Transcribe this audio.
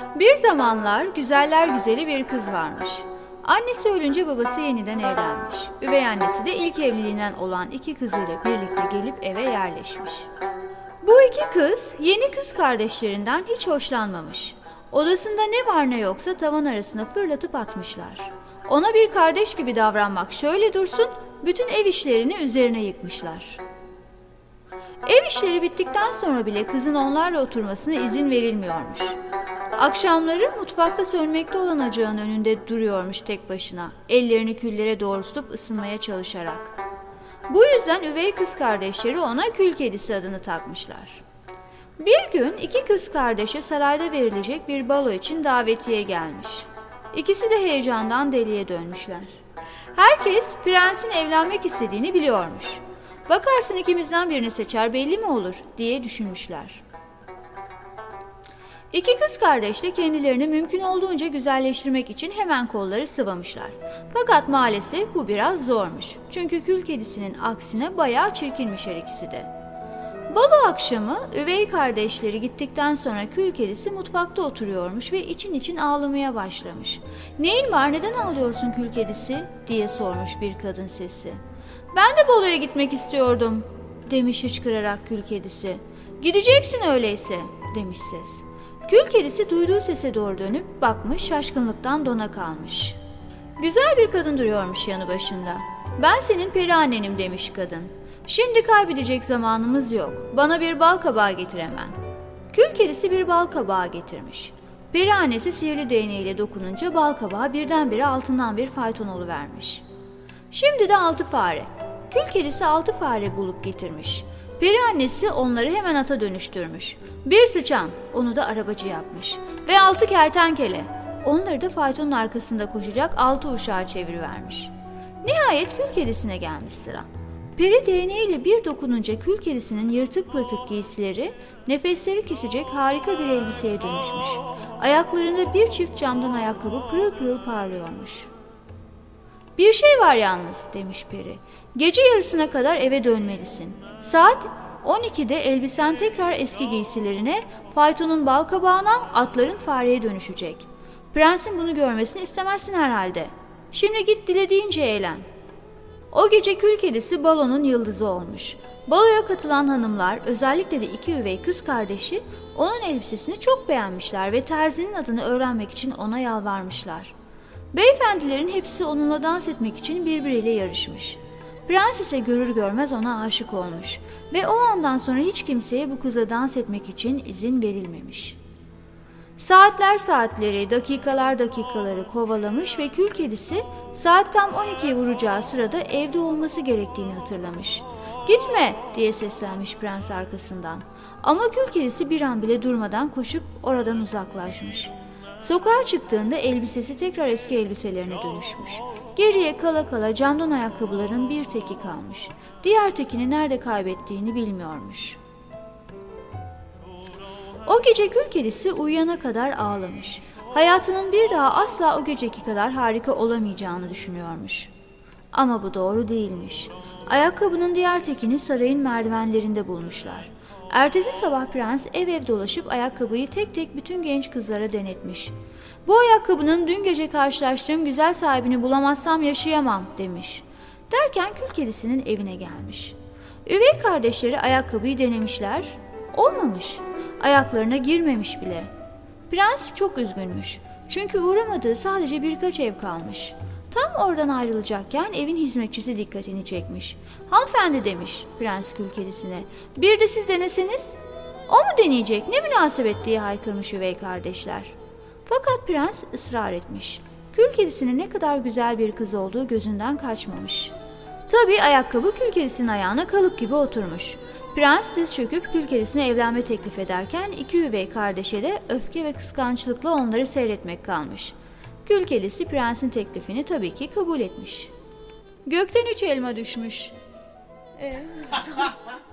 Bir zamanlar güzeller güzeli bir kız varmış. Annesi ölünce babası yeniden evlenmiş. Üvey annesi de ilk evliliğinden olan iki kızıyla birlikte gelip eve yerleşmiş. Bu iki kız yeni kız kardeşlerinden hiç hoşlanmamış. Odasında ne var ne yoksa tavan arasına fırlatıp atmışlar. Ona bir kardeş gibi davranmak şöyle dursun, bütün ev işlerini üzerine yıkmışlar. Ev işleri bittikten sonra bile kızın onlarla oturmasına izin verilmiyormuş. Akşamları mutfakta sönmekte olan ocağın önünde duruyormuş tek başına, ellerini küllere doğru tutup ısınmaya çalışarak. Bu yüzden üvey kız kardeşleri ona Kül Kedisi adını takmışlar. Bir gün iki kız kardeşe sarayda verilecek bir balo için davetiye gelmiş. İkisi de heyecandan deliye dönmüşler. Herkes prensin evlenmek istediğini biliyormuş. Bakarsın ikimizden birini seçer belli mi olur diye düşünmüşler. İki kız kardeş de kendilerini mümkün olduğunca güzelleştirmek için hemen kolları sıvamışlar. Fakat maalesef bu biraz zormuş. Çünkü Kül Kedisi'nin aksine bayağı çirkinmiş her ikisi de. Balo akşamı üvey kardeşleri gittikten sonra Kül Kedisi mutfakta oturuyormuş ve için için ağlamaya başlamış. "Neyin var, neden ağlıyorsun Kül Kedisi?" diye sormuş bir kadın sesi. "Ben de baloya gitmek istiyordum," demiş hıçkırarak Kül Kedisi. "Gideceksin öyleyse," demiş ses. Kül Kedisi duyduğu sese doğru dönüp bakmış, şaşkınlıktan dona kalmış. Güzel bir kadın duruyormuş yanı başında. "Ben senin peri annenim," demiş kadın. "Şimdi kaybedecek zamanımız yok. Bana bir bal kabağı getir hemen." Kül Kedisi bir bal kabağı getirmiş. Peri annesi sihirli değneğiyle dokununca bal kabağı birdenbire altından bir fayton oluvermiş. Şimdi de 6 fare. Kül Kedisi 6 fare bulup getirmiş. Peri annesi onları hemen ata dönüştürmüş. Bir sıçan, onu da arabacı yapmış. Ve 6 kertenkele, onları da faytonun arkasında koşacak 6 uşağı çevirivermiş. Nihayet Kül Kedisi'ne gelmiş sıra. Peri değneğiyle bir dokununca Kül Kedisi'nin yırtık pırtık giysileri nefesleri kesecek harika bir elbiseye dönüşmüş. Ayaklarında bir çift camdan ayakkabı pırıl pırıl parlıyormuş. "Bir şey var yalnız," demiş peri. "Gece yarısına kadar eve dönmelisin. Saat 12'de elbisen tekrar eski giysilerine, faytonun bal kabağına, atların fareye dönüşecek. Prensin bunu görmesini istemezsin herhalde. Şimdi git dilediğince eğlen." O gece Kül Kedisi balonun yıldızı olmuş. Baloya katılan hanımlar, özellikle de iki üvey kız kardeşi, onun elbisesini çok beğenmişler ve terzinin adını öğrenmek için ona yalvarmışlar. Beyefendilerin hepsi onunla dans etmek için birbiriyle yarışmış. Prens ise görür görmez ona aşık olmuş ve o andan sonra hiç kimseye bu kıza dans etmek için izin verilmemiş. Saatler saatleri, dakikalar dakikaları kovalamış ve Kül Kedisi saat tam 12'ye vuracağı sırada evde olması gerektiğini hatırlamış. "Gitme," diye seslenmiş prens arkasından. Ama Kül Kedisi bir an bile durmadan koşup oradan uzaklaşmış. Sokağa çıktığında elbisesi tekrar eski elbiselerine dönüşmüş. Geriye kala kala camdan ayakkabıların bir teki kalmış. Diğer tekini nerede kaybettiğini bilmiyormuş. O gece Kül Kedisi uyuyana kadar ağlamış. Hayatının bir daha asla o geceki kadar harika olamayacağını düşünüyormuş. Ama bu doğru değilmiş. Ayakkabının diğer tekini sarayın merdivenlerinde bulmuşlar. Ertesi sabah prens ev ev dolaşıp ayakkabıyı tek tek bütün genç kızlara denetmiş. "Bu ayakkabının dün gece karşılaştığım güzel sahibini bulamazsam yaşayamam," demiş. Derken Kül Kedisi'nin evine gelmiş. Üvey kardeşleri ayakkabıyı denemişler. Olmamış. Ayaklarına girmemiş bile. Prens çok üzgünmüş. Çünkü uğramadığı sadece birkaç ev kalmış. Tam oradan ayrılacakken evin hizmetçisi dikkatini çekmiş. "Hanımefendi," demiş prens Kül Kedisi'ne, "bir de siz deneseniz." "O mu deneyecek, ne münasebet," diye haykırmış üvey kardeşler. Fakat prens ısrar etmiş. Kül Kedisi'nin ne kadar güzel bir kız olduğu gözünden kaçmamış. Tabii ayakkabı Kül Kedisi'nin ayağına kalıp gibi oturmuş. Prens diz çöküp Kül Kedisi'ne evlenme teklif ederken iki üvey kardeşe de öfke ve kıskançlıkla onları seyretmek kalmış. Kül Kedisi prensin teklifini tabii ki kabul etmiş. Gökten 3 elma düşmüş.